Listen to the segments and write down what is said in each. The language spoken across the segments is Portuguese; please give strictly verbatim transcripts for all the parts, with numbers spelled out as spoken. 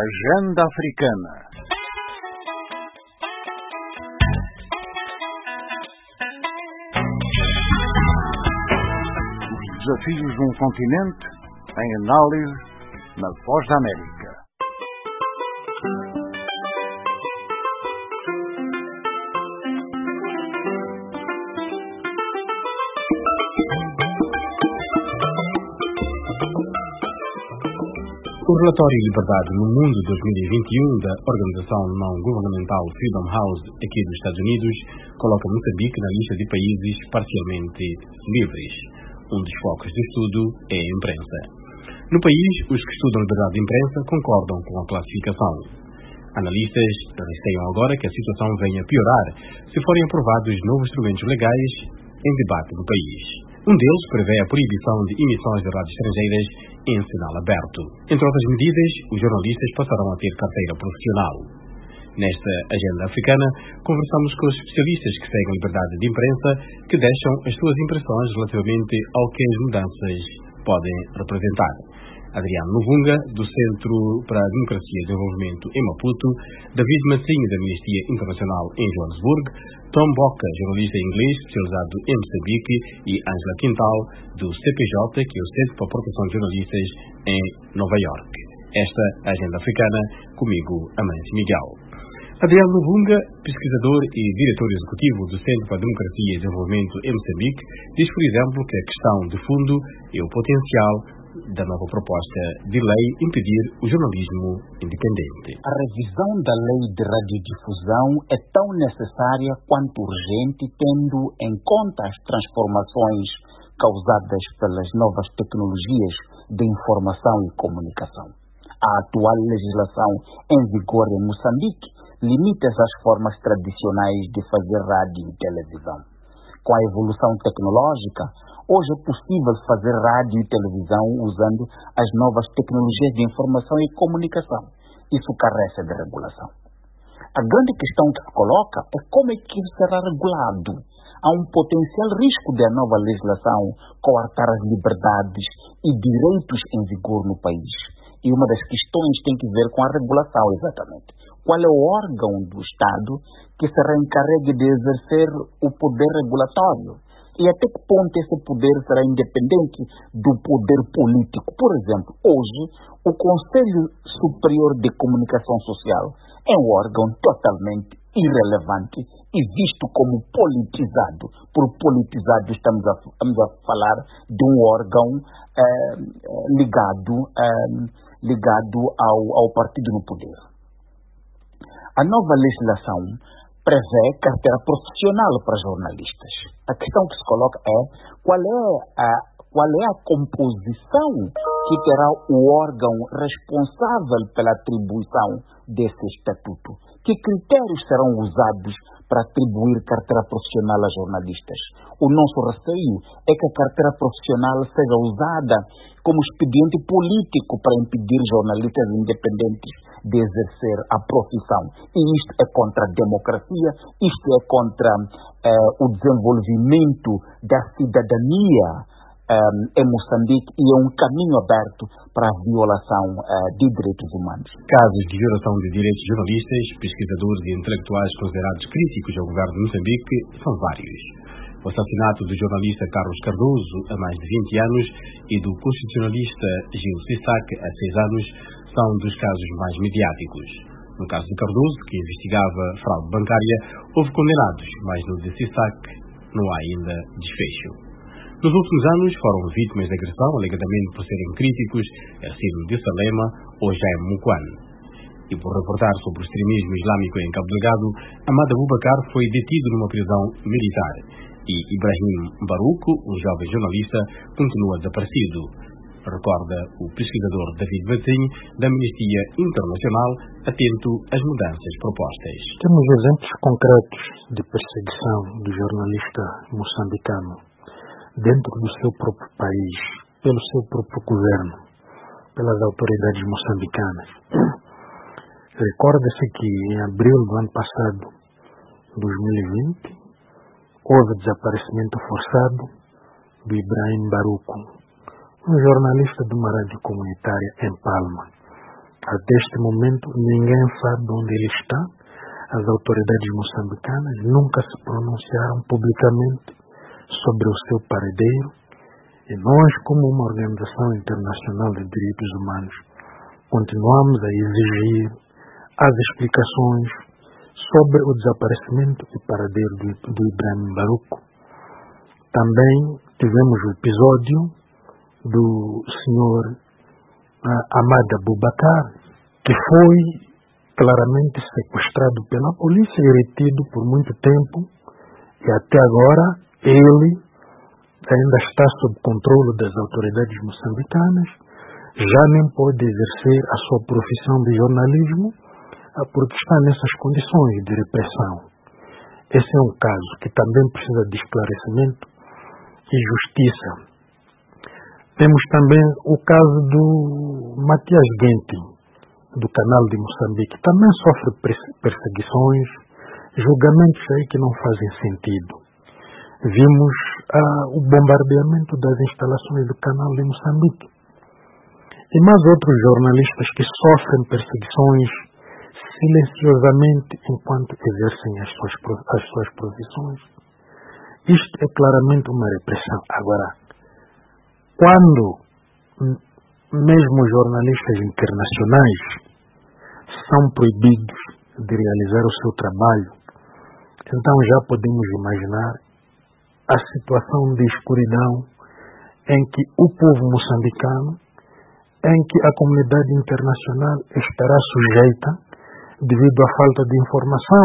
Agenda Africana. Os desafios de um continente em análise na Voz da América. O relatório Liberdade no Mundo dois mil e vinte e um da organização não-governamental Freedom House aqui dos Estados Unidos coloca Moçambique na lista de países parcialmente livres. Um dos focos de estudo é a imprensa. No país, os que estudam liberdade de imprensa concordam com a classificação. Analistas receiam agora que a situação venha a piorar se forem aprovados novos instrumentos legais em debate no país. Um deles prevê a proibição de emissões de rádios estrangeiras em sinal aberto. Entre outras medidas, os jornalistas passarão a ter carteira profissional. Nesta agenda africana, conversamos com os especialistas que seguem a liberdade de imprensa, que deixam as suas impressões relativamente ao que as mudanças podem representar. Adriano Luvunga, do Centro para a Democracia e Desenvolvimento em Maputo, David Massinho, da Amnistia Internacional em Joanesburgo, Tom Boca, jornalista inglês especializado em Moçambique, e Ângela Quintal, do C P J, que é o Centro para a Proteção de Jornalistas em Nova York. Esta é a Agenda Africana, comigo, Amante Miguel. Adriano Luvunga, pesquisador e diretor executivo do Centro para a Democracia e Desenvolvimento em Moçambique, diz, por exemplo, que a questão de fundo é o potencial da nova proposta de lei impedir o jornalismo independente. A revisão da lei de radiodifusão é tão necessária quanto urgente, tendo em conta as transformações causadas pelas novas tecnologias de informação e comunicação. A atual legislação em vigor em Moçambique limita as formas tradicionais de fazer rádio e televisão. Com a evolução tecnológica, hoje é possível fazer rádio e televisão usando as novas tecnologias de informação e comunicação. Isso carece de regulação. A grande questão que se coloca é como é que isso será regulado. Há um potencial risco de a nova legislação coartar as liberdades e direitos em vigor no país. E uma das questões tem que ver com a regulação, exatamente. Qual é o órgão do Estado que será encarregue de exercer o poder regulatório? E até que ponto esse poder será independente do poder político? Por exemplo, hoje, o Conselho Superior de Comunicação Social é um órgão totalmente irrelevante e visto como politizado. Por politizado, estamos a, estamos a falar de um órgão eh, ligado, eh, ligado ao, ao partido no poder. A nova legislação prevê carteira profissional para jornalistas. A questão que se coloca é qual é a, qual é a composição que terá o órgão responsável pela atribuição desse estatuto. Que critérios serão usados para atribuir carteira profissional a jornalistas? O nosso receio é que a carteira profissional seja usada como expediente político para impedir jornalistas independentes de exercer a profissão. E isto é contra a democracia, isto é contra eh, o desenvolvimento da cidadania eh, em Moçambique e é um caminho aberto para a violação eh, de direitos humanos. Casos de violação de direitos de jornalistas, pesquisadores e intelectuais considerados críticos ao governo de Moçambique são vários. O assassinato do jornalista Carlos Cardoso há mais de vinte anos e do constitucionalista Gil Sissac há seis anos são dos casos mais mediáticos. No caso de Cardoso, que investigava fraude bancária, houve condenados, mas no de Sissac não há ainda desfecho. Nos últimos anos foram vítimas de agressão, alegadamente por serem críticos Ercílio de Salema ou Jaime Mukwano. E por reportar sobre o extremismo islâmico em Cabo Delgado, Amada Abubakar foi detido numa prisão militar. E Ibrahim Baruco, um jovem jornalista, continua desaparecido. Recorda o pesquisador David Massinho, da Amnistia Internacional, atento às mudanças propostas. Temos exemplos concretos de perseguição do jornalista moçambicano dentro do seu próprio país, pelo seu próprio governo, pelas autoridades moçambicanas. Recorda-se que em abril do ano passado, dois mil e vinte, houve desaparecimento forçado do Ibrahim Baruco, um jornalista de uma rádio comunitária em Palma, Até este momento, ninguém sabe onde ele está. As autoridades moçambicanas nunca se pronunciaram publicamente sobre o seu paradeiro. E nós, como uma organização internacional de direitos humanos, continuamos a exigir as explicações sobre o desaparecimento e paradeiro do, do Ibrahim Baruco. Também tivemos o episódio do senhor uh, Ahmad Abubakar, que foi claramente sequestrado pela polícia e retido por muito tempo, e até agora ele ainda está sob controle das autoridades moçambicanas, já nem pode exercer a sua profissão de jornalismo porque está nessas condições de repressão. Esse é um caso que também precisa de esclarecimento e justiça. Temos também o caso do Matias Guenti, do Canal de Moçambique, também sofre perseguições, julgamentos aí que não fazem sentido. Vimos ah, o bombardeamento das instalações do Canal de Moçambique. E mais outros jornalistas que sofrem perseguições silenciosamente enquanto exercem as suas, as suas profissões. Isto é claramente uma repressão. Agora, quando mesmo jornalistas internacionais são proibidos de realizar o seu trabalho, então já podemos imaginar a situação de escuridão em que o povo moçambicano, em que a comunidade internacional estará sujeita devido à falta de informação.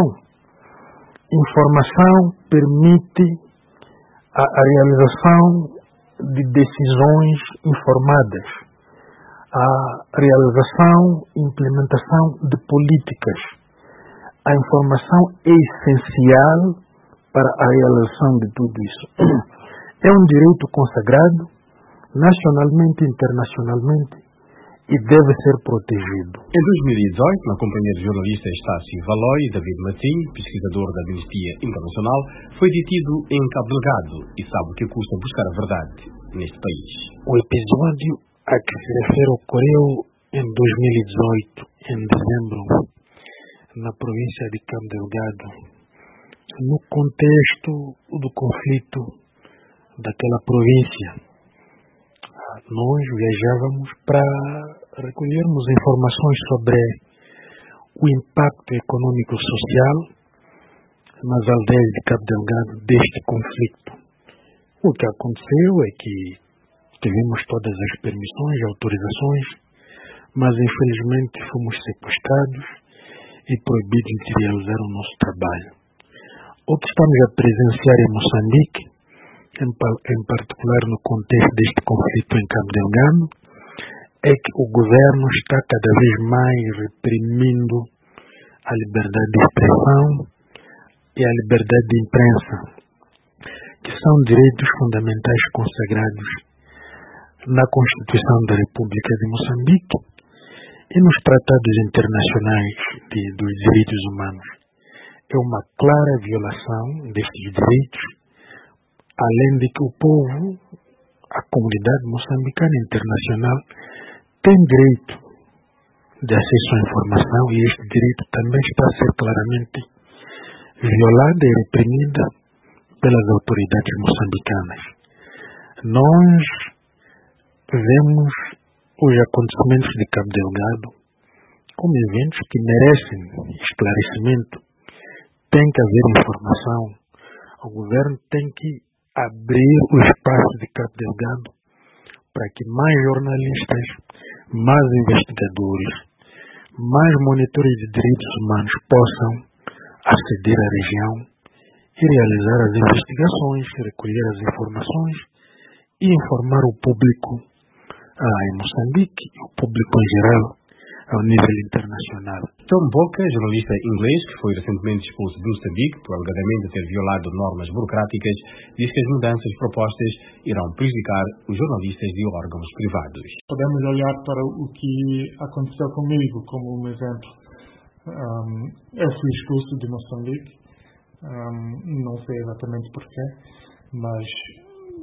Informação permite a, a realização de decisões informadas, a realização e implementação de políticas. A informação é essencial para a realização de tudo isso. É um direito consagrado nacionalmente e internacionalmente e deve ser protegido. Em dois mil e dezoito, na companhia de jornalistas Estácio Valói e David Matinho, pesquisador da Amnistia Internacional, foi detido em Cabo Delgado e sabe o que custa buscar a verdade neste país. O episódio a que se refere ocorreu em dois mil e dezoito, em dezembro, na província de Cabo Delgado, no contexto do conflito daquela província. Nós viajávamos para recolhermos informações sobre o impacto econômico-social nas aldeias de Cabo Delgado deste conflito. O que aconteceu é que tivemos todas as permissões e autorizações, mas infelizmente fomos sequestrados e proibidos de realizar o nosso trabalho. O que estamos a presenciar em Moçambique, em, em particular no contexto deste conflito em Cabo Delgado, é que o governo está cada vez mais reprimindo a liberdade de expressão e a liberdade de imprensa, que são direitos fundamentais consagrados na Constituição da República de Moçambique e nos tratados internacionais de, dos direitos humanos. É uma clara violação destes direitos, além de que o povo, a comunidade moçambicana internacional, tem direito de acesso à informação e este direito também está a ser claramente violado e reprimido pelas autoridades moçambicanas. Nós vemos os acontecimentos de Cabo Delgado como eventos que merecem esclarecimento. Tem que haver informação. O governo tem que abrir o espaço de Cabo Delgado para que mais jornalistas, mais investigadores, mais monitores de direitos humanos possam aceder à região e realizar as investigações, recolher as informações e informar o público ah, em Moçambique, o público em geral, ao nível internacional. Tom Boca, jornalista inglês que foi recentemente expulso de Moçambique por alegadamente ter violado normas burocráticas, diz que as mudanças propostas irão prejudicar os jornalistas de órgãos privados. Podemos olhar para o que aconteceu comigo como um exemplo. Um, eu fui expulso de Moçambique, um, não sei exatamente porquê, mas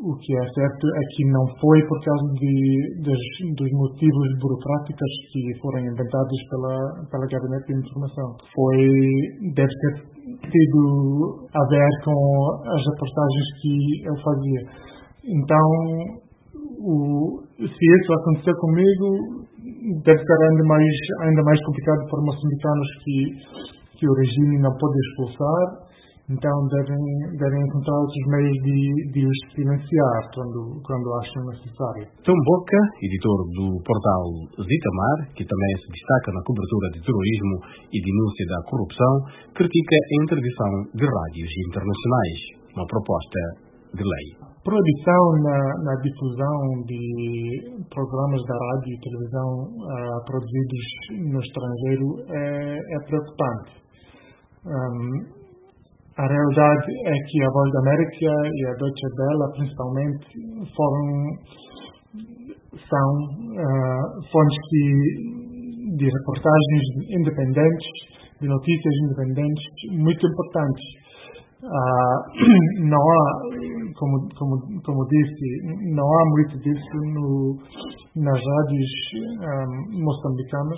o que é certo é que não foi por causa de, dos, dos motivos burocráticos que foram inventados pela, pela Gabinete de Informação. Foi, deve ter tido a ver com as reportagens que eu fazia. Então, o, se isso acontecer comigo, deve ser ainda mais, ainda mais complicado para moçambicanos que, que o regime não pode expulsar. Então devem, devem encontrar outros meios de, de os silenciar quando, quando acham necessário. Tom Boca, editor do portal Zitamar, que também se destaca na cobertura de terrorismo e denúncia da corrupção, critica a interdição de rádios internacionais, uma proposta de lei. A proibição na, na difusão de programas da rádio e televisão uh, produzidos no estrangeiro é, é preocupante. Um, A realidade é que a Voz da América e a Deutsche Welle, principalmente, foram, são uh, fontes de, de reportagens independentes, de notícias independentes, muito importantes. Uh, não há, como, como, como disse, não há muito disso no, nas rádios um, moçambicanas.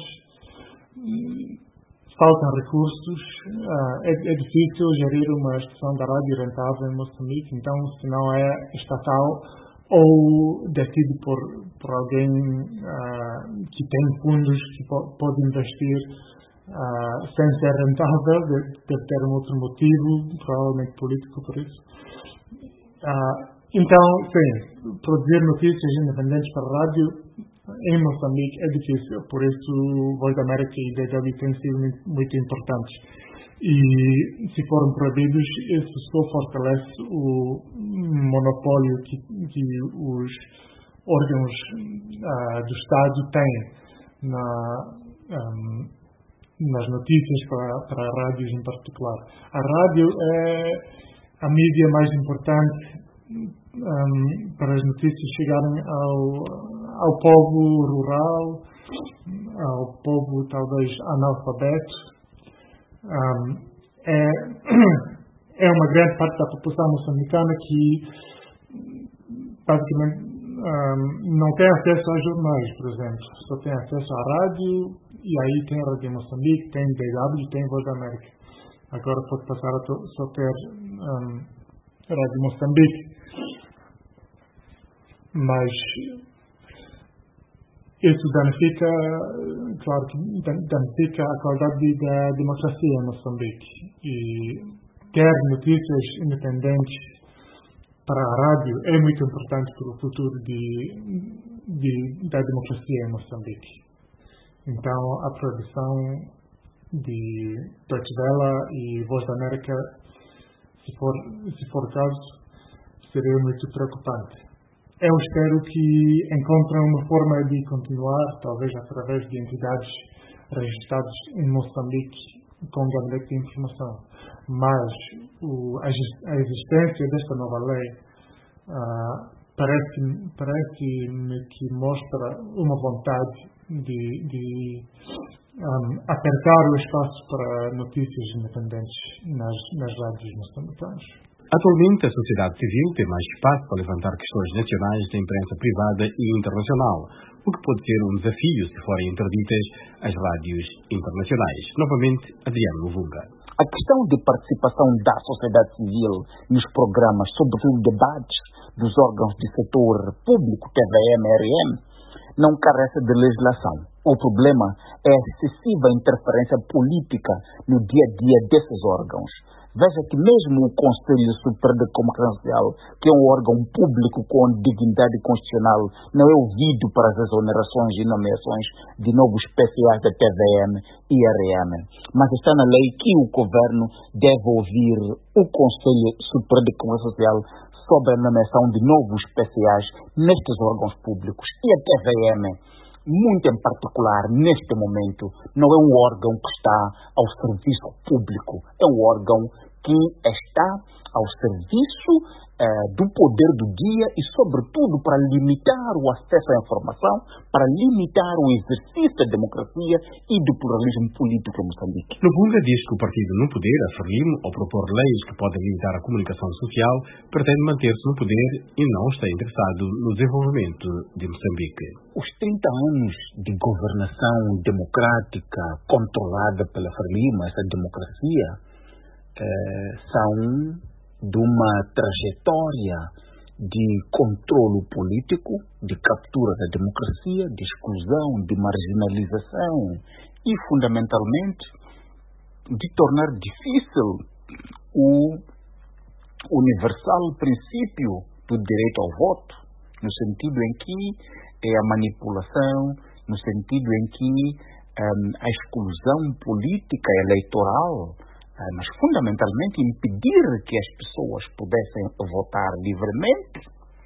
Faltam recursos, uh, é, é difícil gerir uma estação da rádio rentável em Moçambique, então se não é estatal ou detido por, por alguém uh, que tem fundos que po pode investir uh, sem ser rentável, deve, deve ter um outro motivo, provavelmente político por isso. Uh, então, sim, produzir notícias independentes para a rádio em Moçambique é difícil, por isso Voz da América e D W têm sido muito, muito importantes. E se forem proibidos, isso só fortalece o monopólio que, que os órgãos uh, do Estado têm na, um, nas notícias para, para rádios em particular. A rádio é a mídia mais importante um, para as notícias chegarem ao ao povo rural, ao povo talvez analfabeto. Um, é, é uma grande parte da população moçambicana que basicamente um, não tem acesso aos jornais, por exemplo. Só tem acesso à rádio, e aí tem a Rádio Moçambique, tem D W, tem Voz da América. Agora pode passar a to, só ter um, a Rádio Moçambique. Mas isso danifica, claro que danifica a qualidade da democracia em Moçambique. E ter notícias independentes para a rádio é muito importante para o futuro de, de, da democracia em Moçambique. Então, a proibição de Deutsche Welle e Voz da América, se for, se for o caso, seria muito preocupante. Eu espero que encontrem uma forma de continuar, talvez através de entidades registradas em Moçambique com o Gabinete de Informação. Mas o, a, a existência desta nova lei uh, parece-me parece que mostra uma vontade de, de um, apertar o espaço para notícias independentes nas, nas rádios moçambicanas. Atualmente, a sociedade civil tem mais espaço para levantar questões nacionais da imprensa privada e internacional, o que pode ser um desafio se forem interditas as rádios internacionais. Novamente, Adriano Luvunga. A questão de participação da sociedade civil nos programas, sobretudo debates dos órgãos de setor público, T V M e R M, não carece de legislação. O problema é a excessiva interferência política no dia a dia desses órgãos. Veja que mesmo o Conselho Superior Concorrencial, que é um órgão público com dignidade constitucional, não é ouvido para as exonerações e nomeações de novos especiais da T V M e R M. Mas está na lei que o governo deve ouvir o Conselho Superior de Concorrencial sobre a nomeação de novos especiais nestes órgãos públicos. E a T V M, muito em particular, neste momento, não é um órgão que está ao serviço público, é um órgão que está ao serviço uh, do poder do dia e, sobretudo, para limitar o acesso à informação, para limitar o exercício da democracia e do pluralismo político em Moçambique. Luvunga diz que o partido no poder, a Frelimo, ao propor leis que podem limitar a comunicação social, pretende manter-se no poder e não está interessado no desenvolvimento de Moçambique. Os trinta anos de governação democrática controlada pela Frelimo, essa democracia, eh, são de uma trajetória de controlo político, de captura da democracia, de exclusão, de marginalização e, fundamentalmente, de tornar difícil o universal princípio do direito ao voto, no sentido em que é a manipulação, no sentido em que um, a exclusão política eleitoral, uh, mas fundamentalmente impedir que as pessoas pudessem votar livremente,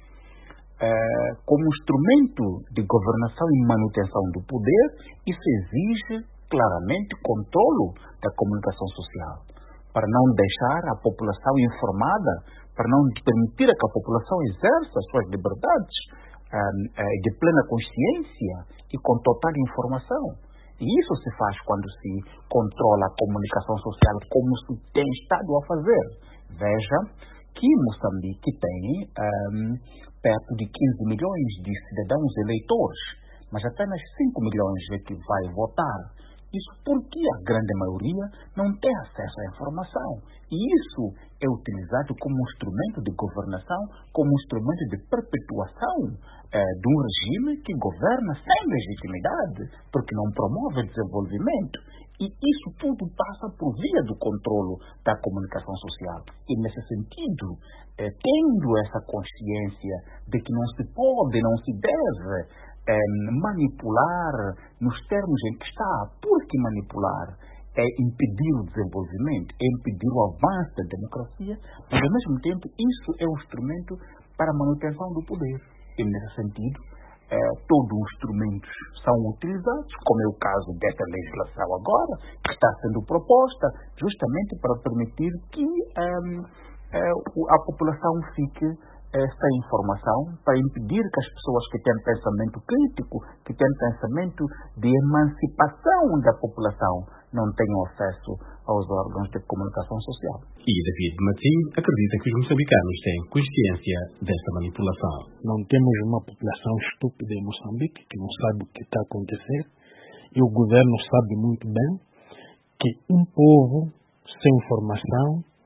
uh, como instrumento de governação e manutenção do poder. Isso exige claramente controlo da comunicação social, para não deixar a população informada, para não permitir que a população exerça as suas liberdades um, de plena consciência e com total informação. E isso se faz quando se controla a comunicação social, como se tem estado a fazer. Veja que Moçambique tem um, perto de quinze milhões de cidadãos eleitores, mas apenas cinco milhões é que vai votar. Isso porque a grande maioria não tem acesso à informação. E isso é utilizado como instrumento de governação, como instrumento de perpetuação eh, de um regime que governa sem legitimidade, porque não promove desenvolvimento. E isso tudo passa por via do controlo da comunicação social. E nesse sentido, eh, tendo essa consciência de que não se pode, não se deve É manipular nos termos em que está, porque manipular é impedir o desenvolvimento, é impedir o avanço da democracia, mas ao mesmo tempo isso é um instrumento para a manutenção do poder. E nesse sentido, é, todos os instrumentos são utilizados, como é o caso desta legislação agora, que está sendo proposta justamente para permitir que um, é, a população fique sem informação, para impedir que as pessoas que têm pensamento crítico, que têm pensamento de emancipação da população, não tenham acesso aos órgãos de comunicação social. E David Martim acredita que os moçambicanos têm consciência desta manipulação. Não temos uma população estúpida em Moçambique, que não sabe o que está a acontecer, e o governo sabe muito bem que um povo sem informação,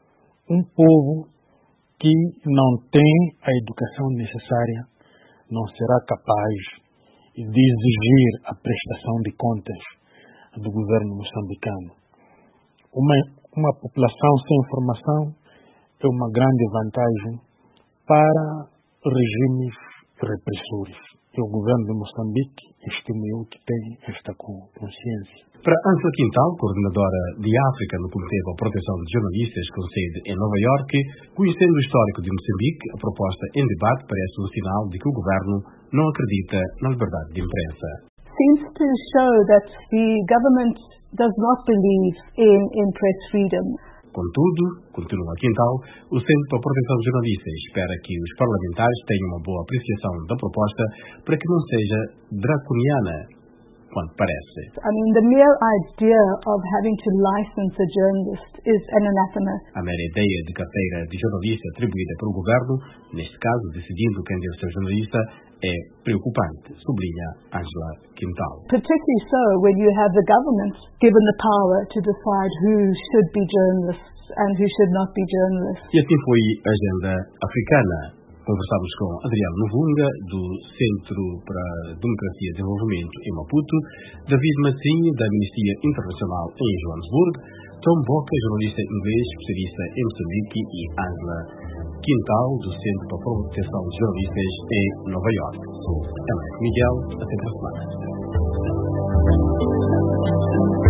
um povo que não tem a educação necessária, não será capaz de exigir a prestação de contas do governo moçambicano. Uma, uma população sem informação é uma grande vantagem para regimes repressores. E o governo de Moçambique estimou que tem esta consciência. Para Ângela Quintal, coordenadora de África no Comitê para a Proteção de Jornalistas, com sede em Nova Iorque, conhecendo o histórico de Moçambique, a proposta em debate parece um sinal de que o governo não acredita na liberdade de imprensa. Seems to show that the government does not believe in, in press freedom. Contudo, continua Quintal, o Centro para a Proteção de Jornalistas espera que os parlamentares tenham uma boa apreciação da proposta para que não seja draconiana, quanto parece. I mean, the mere idea of having to license a journalist is an anathema. A mera ideia de carteira de jornalista atribuída pelo governo, neste caso decidindo quem deve ser jornalista, é preocupante, sublinha Ângela Quintal. Particularly so when you have the government given the power to decide who should be journalists and who should not be journalists. E assim foi a agenda africana. Conversamos com Adriano Luvunga, do Centro para a Democracia e Desenvolvimento em Maputo, David Martim, da Amnistia Internacional em Joanesburgo, Tom Boca, jornalista inglês, especialista em Moçambique, e Ângela Quintal, do Centro para a Proteção de Jornalistas em Nova Iorque. Sou Américo Miguel, até a semana.